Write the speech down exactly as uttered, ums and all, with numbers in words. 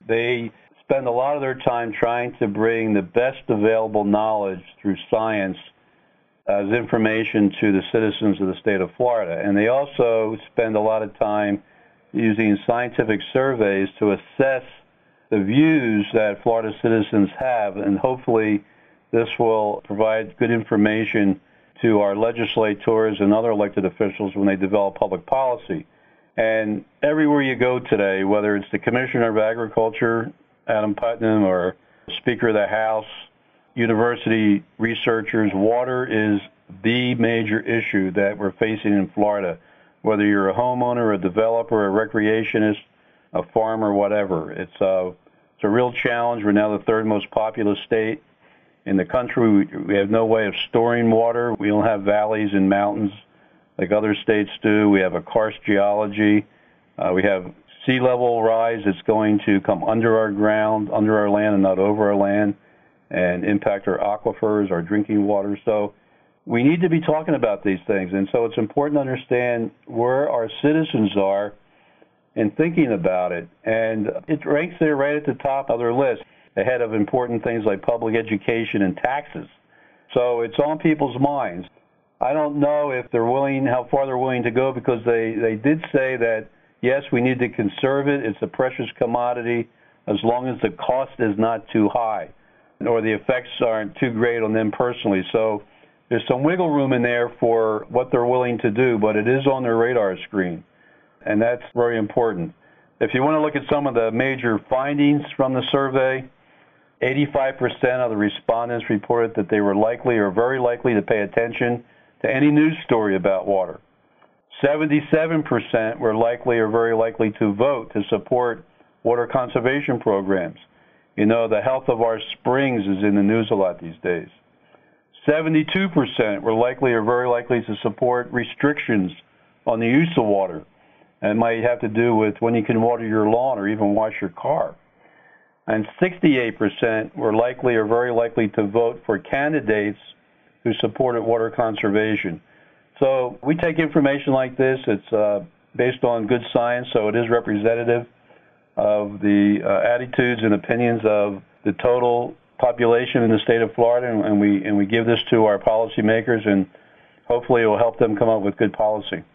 They spend a lot of their time trying to bring the best available knowledge through science as information to the citizens of the state of Florida. And they also spend a lot of time using scientific surveys to assess the views that Florida citizens have, and hopefully this will provide good information to our legislators and other elected officials when they develop public policy. And everywhere you go today, whether it's the Commissioner of Agriculture, Adam Putnam, or Speaker of the House, university researchers, water is the major issue that we're facing in Florida. Whether you're a homeowner, a developer, a recreationist, a farmer, whatever. It's a, it's a real challenge. We're now the third most populous state in the country. We, we have no way of storing water. We don't have valleys and mountains like other states do. We have a karst geology. Uh, we have sea level rise that's going to come under our ground, under our land, and not over our land, and impact our aquifers, our drinking water. So we need to be talking about these things. And so it's important to understand where our citizens are in thinking about it. And it ranks there right at the top of their list, ahead of important things like public education and taxes. So it's on people's minds. I don't know if they're willing, how far they're willing to go, because they, they did say that, yes, we need to conserve it. It's a precious commodity as long as the cost is not too high or the effects aren't too great on them personally. So there's some wiggle room in there for what they're willing to do, but it is on their radar screen, and that's very important. If you want to look at some of the major findings from the survey, eighty-five percent of the respondents reported that they were likely or very likely to pay attention to any news story about water. seventy-seven percent were likely or very likely to vote to support water conservation programs. You know, the health of our springs is in the news a lot these days. seventy-two percent were likely or very likely to support restrictions on the use of water. And it might have to do with when you can water your lawn or even wash your car. And sixty-eight percent were likely or very likely to vote for candidates who supported water conservation. So we take information like this. It's uh, based on good science, so it is representative of the uh, attitudes and opinions of the total population in the state of Florida, and, and we and we give this to our policymakers, and hopefully it will help them come up with good policy.